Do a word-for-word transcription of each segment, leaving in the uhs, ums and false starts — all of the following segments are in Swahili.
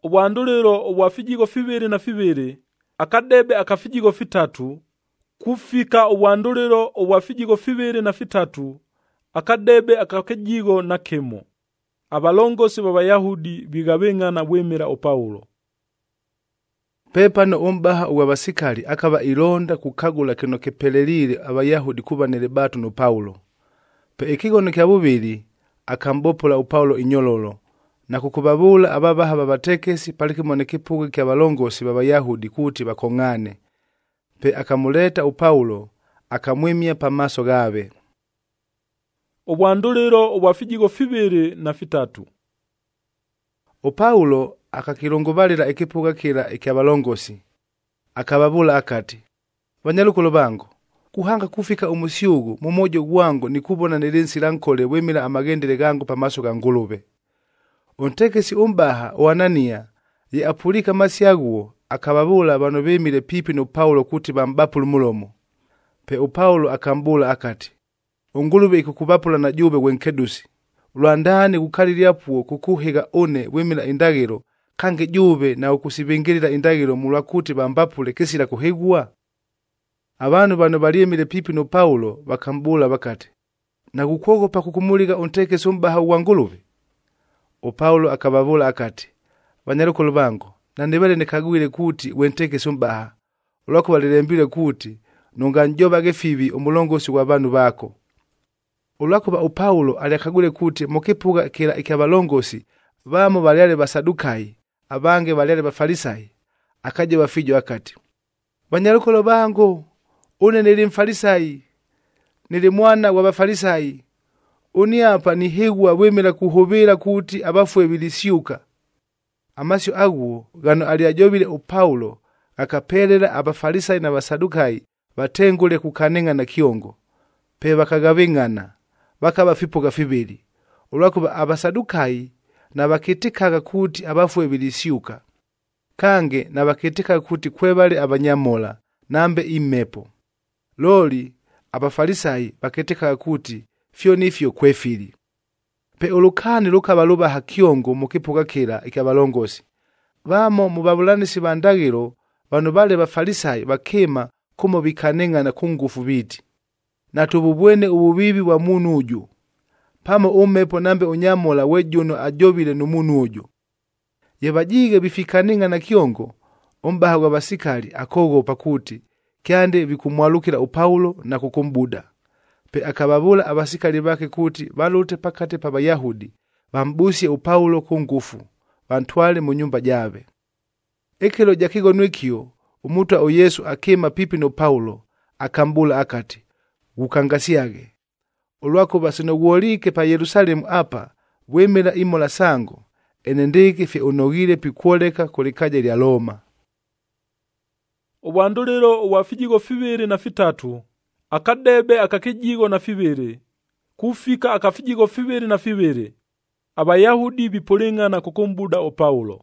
Obwanduliro obwafijigo fibiri na fibiri akadebe akafijigo fitatu kufika obwanduliro obwafijigo fibiri na fitatu akadebe akakijigo na kemo. Abalongosi b'Abayahudi bigabengana bwemera o Paulo. Pepano ombaha uwabasikali akaba ilonda kukagula kino kipelelile Abayahudi kubanele batu no Paulo. Pe ikigono kya bubiri akambopola u Paulo inyololo na kukubabula ababaha babatekesi palikimone kipuge kya balongosi b'Abayahudi kuti bakongane. Pe akamuleta u Paulo akamwimia pamaso gabe. Obwanduliro obwafijigo fibiri na fitatu. O Paulo akakilongobalira ekipuga kila ekyabalongosi akababula akati, banyalukolo bango kuhanga kufika umusyugu mumojo gwango nikubona nelensi lankole wemila amagendele gango pamaso ga ngulube. Ontekesi umbaha o Anania ye apulika masyaguo akababula bano bemile pipi no Paulo kuti bambapula mulomo. Pe o Paulo akambula akati, ungulube ikukubapula na jube wenkedusi lwandani kukalilyapuo kukuhiga one wemila indagiro kange jube na ukusibingirira indagiro mulwakuti bambapule kisila kuhigwa. Abantu bano baliyemile pipi no Paulo bakambula bakati, na kukogopa kukumulika ontekesi umbaha wa ngulube. O Paulo akababula akati, banyalukolo bango nandebale nekagwile kuti wentekesi umbaha ulwako balilembile kuti nunganjobage fibi omulongosi wa bantu bako. Ulwakuba u Paulo aliakagule kuti mokipuga kila ikyabalongosi bamo balyale basadukai abange balyale bafarisai akaje bafijo akati, banyalukolo bango une nili mfarisai nili mwana wa bafarisai uni apa ni higwa wemela kuhobera kuti abafwe bilisiuka. Amasyo aguo gano aliajobile u Paulo akapelela abafarisai na basadukai batengule kukanenga na kiongo. Pe bakagabengana bakaba fipuga fibiri ulwakuba abasadukai na bakitikaga kuti abafwe bilisiuka kange na bakitikaga kuti kwebale abanyamola nambe imepo. Loli abafarisai bakitikaga kuti fyo nifyo kwefili. Pe ulukani lukaba luba hakiongo mukipuga kila ikyabalongosi bamo mubabulanisi bandagiro bano bale bafarisai bakema kumo bikanenga na kungufu biti na tububwene ububibi wa munu uju pamo umepo nambe unyamola wejuno ajobile numunu uju. Yebajige bifikaninga na kiongo ombaha wa basikali akogopa kuti kyande bikumwalukira u Paulo na kukumbuda. Pe akababula abasikali bake kuti balute pakate pa Bayahudi bambusie u Paulo kungufu bantwale mu nyumba jabe. Ekelo jakigo nwikio umutwa o Yesu akema pipi no Paulo akambula akati, gukangasiage ulwako basino guolike pa Yerusalemu apa wemela imola sango enendeke fe onogile pikuoleka kulikaja lya Roma. Obwanduliro obwafijigo fibiri na fitatu akadebe akakijigo na fibiri kufika akafijigo fibiri na fibiri Abayahudi bipulingana kukumbuda o Paulo.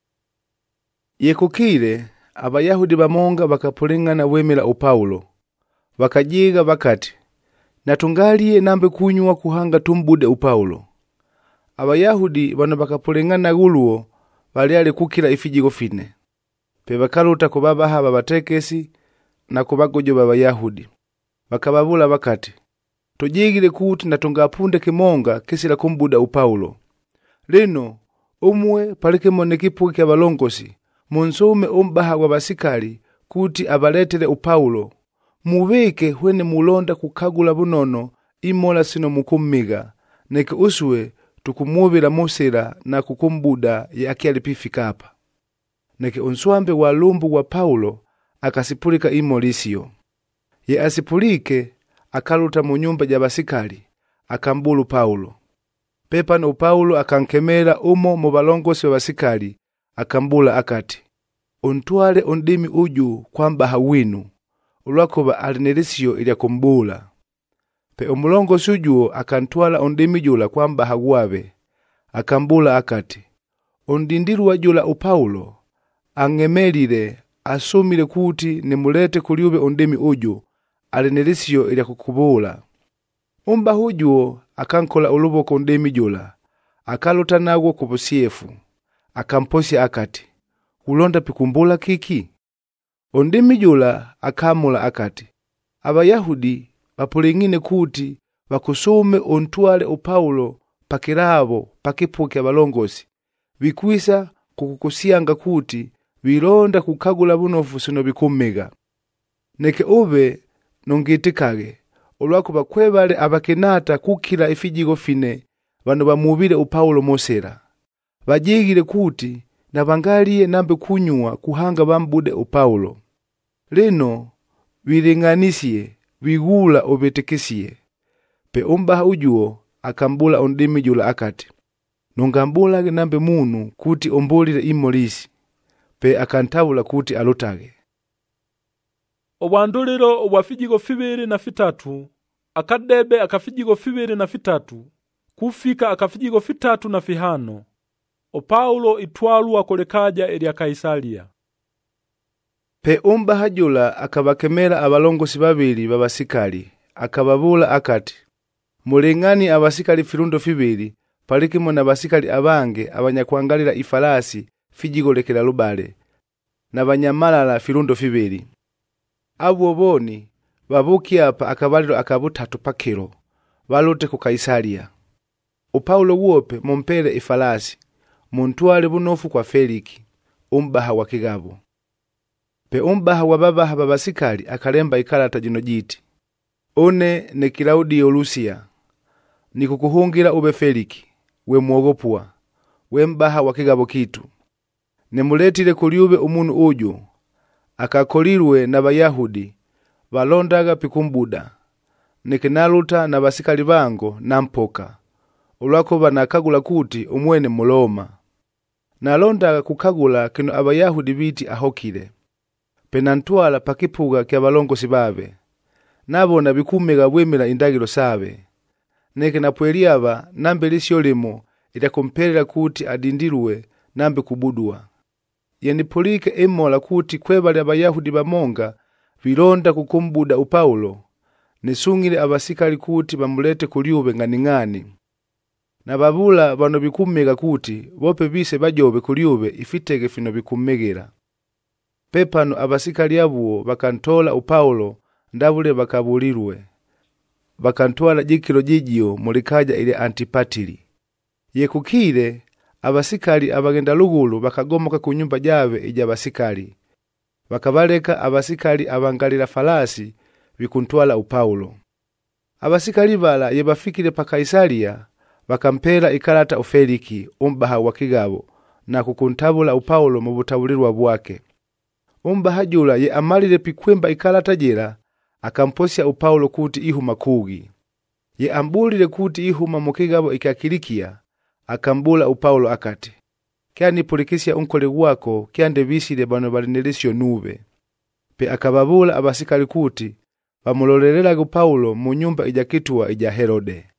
Yekukile Abayahudi bamonga bakapulingana wemela o Paulo bakajiga bakati, natungaliye nambe kunywa kuhanga tumbude u Paulo. Abayahudi bano bakapulingana guluo balyale kukila ifijigo fine. Pe bakaluta kubabaha babatekesi na kubagojo b'Abayahudi bakababula bakati, tujigile kuti natungapunde kimonga kisila kumbuda u Paulo. Lino umwe palikimone kipuga kya balongosi munsume umbaha wa basikali kuti abaletele u Paulo mubeke hwene mulonda kukagula bunono imola sino mukumiga neke uswe tukumubila musira na kukumbuda ya akiali pifikapa. Neke unswambe wa lumbu wa Paulo akasipulika imolisio. Ye asipulike akaluta mu nyumba ja basikali akambulu Paulo. Pepano Paulo akankemela umo mu balongosi wa basikali akambula akati, untwale undimi uju kwambaha winu ulwakuba alinelisio ilya kumbula. Pe umulongosi ujuo akantwala undimi jula kwambaha gwabe akambula akati, undindiru wa jula u Paulo angemelile asumile kuti nimulete kuliube undimi uju alinelisio ilya kukubula. Umba hujuo akankola uluboko undimi jula akaluta nagwo kubusiefu akamposia akati, ulonda pikumbula kiki? Ondimi jula akamula akati, Abayahudi bapuling'ine kuti bakusume ontwale upaulo pakilabo pakipuke abalongosi, bikwisa kukukusiyanga kuti bilonda kukagula bunofu sino bikumega. Neke ube nongitikage, olwako bakwebale abakenata kukila ifijigo fine bano bamubile upaulo mosera. Bajigile kuti na bangalie nambe kunyua kuhanga bambude upaulo. Lino bilinganisie bigula obetekesie. Pe ombaha ujuo akambula ondimi jula akati, nongambula nambe munu kuti ombulile imolisi. Pe akantabula kuti alutage. Obwanduliro obwafijigo fibiri na fitatu, akadebe akafijigo fibiri na fitatu, kufika akafijigo fitatu na fihano. Opaulo itwalu akolekaja elia Kaisaria. Pe ombaha jula akabakemera abalongosi babili babasikali, akababula akati, mulingani abasikali filundo fibili, palikimo na basikali abange abanyakwangalira ifalasi fijigo lekela lubale, na banyamalala filundo fibili. Abo boni babuki apa akabaliro akabutatu pakilo, balute ku Kaisaria. Upaulo wope mompele ifalasi, muntwale bunofu kwa Feliki, umbaha wa kigabo. Pe umbaha wa babaha babasikali akalemba ikalata jino jiti, one ne Kilaudio Lusia, nikukuhungira ube Feliki, we muogopua, we mbaha wa kigabo kitu. Nemuletile kuliube umunu uju, akakolirwe na Bayahudi, balondaga pikumbuda, nikinaluta na basikali bango na mpoka, ulwako banakagula kuti umwene muloma. Nalondaga kukagula kino Abayahudi biti ahokile. Penantwala pakipuga kia balongosi babe, nabona bikumega bwemela indagilo sabe. Neke napweliaba nambe lisio limo itakompelela kuti adindiluwe nambe kubudua. Yenipolike emola kuti kwebali Abayahudi bamonga bilonda kukumbuda upaulo, nesungile abasikali kuti bamulete kuliube ng'aning'ani. Na babula bano bikumega kuti bope bise bajobe kuliube ifitege fino bikumegera. Pepano abasikali abuo bakantola upaulo ndabule bakabulirwe. Bakantwala jikilo jijio mulikaja ile Antipatili. Yekukile abasikali abagenda lugulu bakagomoka ku nyumba jabe ija basikali. Bakabaleka abasikali abangalira falasi bikuntwala upaulo. Abasikali bala yebafikile pa Kaisaria bakampela ikalata ofeliki umbaha wa kigabo na kukuntabula upaulo mu butabulirwa bwake. Umbaha jula ye amalile pikwemba ikalata jela akamposia upaulo kuti ihuma kugi. Ye ambulile kuti ihuma mukigabo ikakilikia akambula upaulo akati, kia nipulikisia unkole wako kia ndebisile bano balinelisio nube. Pe akababula abasikali kuti bamulolelela upaulo mu nyumba ija kitua ija Herode.